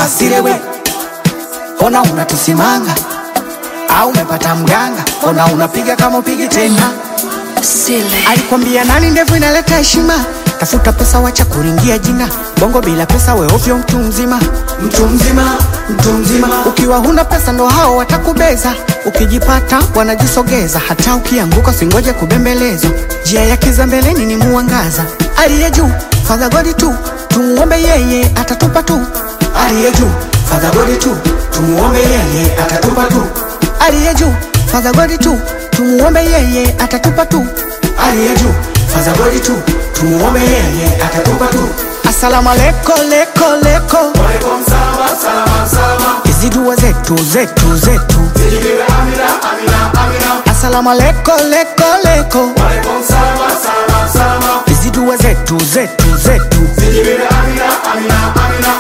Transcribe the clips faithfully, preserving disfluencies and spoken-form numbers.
Asilewe, ona unatusimanga au umepata mganga, ona unapiga kama upigi tena. Sile Alikwambia nani ndevu inaleta heshima, tafuta pesa wacha kuringia jina. Bongo bila pesa we ovyo mtu mzima. Mtu mzima, mtu mzima. Ukiwa huna pesa ndo hao watakubeza, ukijipata wanajisogeza. Hata ukianguka singoje kubembelezwa, njia ya kiza mbeleni ni muangaza. Aliye juu, Father God tu, tumuombe yeye atatupa tu. Aliye juu, Father God tu, tumuombe yeye atatupa tu. Aliye juu, Father God tu, tumuombe yeye atatupa tu. Aliye juu, Father God tu, tumuombe yeye atatupa tu. Assalamu alaikum, leko, leko. Walaikum salama, salama, salama. Hizi dua zetu, zetu, zetu. Zijibiwe amina, amina, amina. Assalamu alaikum, leko, leko. Walaikum salama, salama, salama. Hizi dua zetu, zetu, zetu. Zijibiwe amina, amina, amina.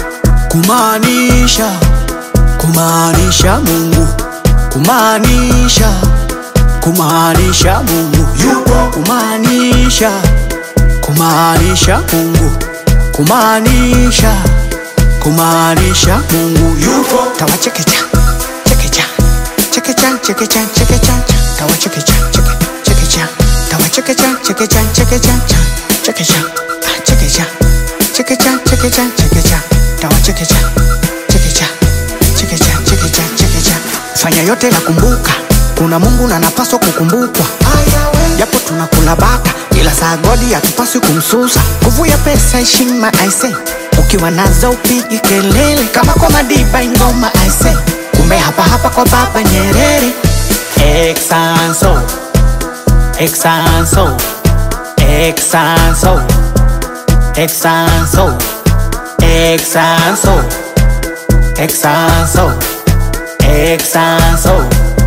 Kumaanisha, kumaanisha Mungu. Kumaanisha, kumaanisha Mungu yupo. Kumaanisha, kumaanisha Mungu. Kumaanisha, kumaanisha Mungu yupo. Tawachekecha, chekecha, chekecha, chekecha, chekecha. Tawachekecha, cheke, chekecha. Tawachekecha, chekecha, chekecha, chekecha. Chekecha, chekecha, chekecha, chekecha. Tawachekecha, chekecha, chekecha, chekecha, chekecha. Fanya yote na kumbuka, kuna Mungu na napaswa kukumbukwa. Japo tunakula bata, ila saa godi hatupaswi kumsusa. Nguvu ya pesa heshima I say, ukiwa nazo upigi kelele. Kama kwa madiba ingoma I say, kumbe hapa hapa kwa Baba Nyerere. Exanso, Exanso, Exanso, Exanso, Exanso, Exanso, Exanso,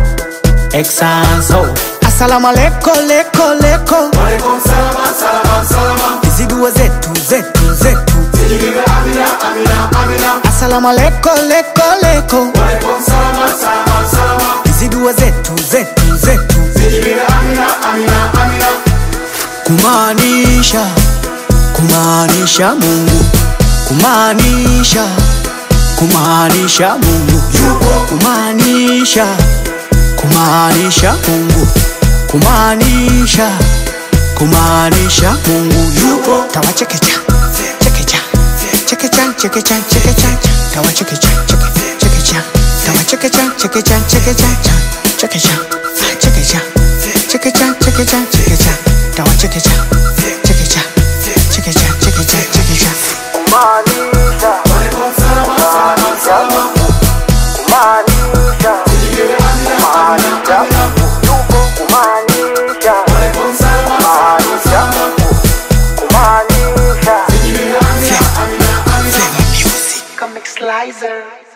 Exanso. Assalamu alaikum, leko, leko. Walaikum salama, salama, salama. Hizi dua zetu, zetu, zetu. Zijibiwe amina, amina, amina. Assalamu alaikum, leko, leko. Walaikum salama, salama, salama. Hizi dua zetu, zetu, zetu. Zijibiwe amina, amina, amina. Kumaanisha, kumaanisha Mungu. Kumaanisha, kumaanisha Mungu yupo. Kumaanisha, kumaanisha Mungu. Kumaanisha, kumaanisha Mungu yupo. Tawachekecha, chekecha, chekecha, chekecha, chekecha. Tawachekecha, cheke, chekecha. Tawachekecha, chekecha, chekecha, chekecha. Chekecha, chekecha, chekecha, chekecha. Tawachekecha, chekecha, chekecha, chekecha, chekecha. Kumaanisha, Walaikum salama, salama, salama. kumaanisha, Zijibiwe amina, amina, amina. yupo. Kumaanisha, Walaikum salama, salama, salama. kumaanisha. Zijibiwe amina, amina, amina. Flavor music. Comic Slicer.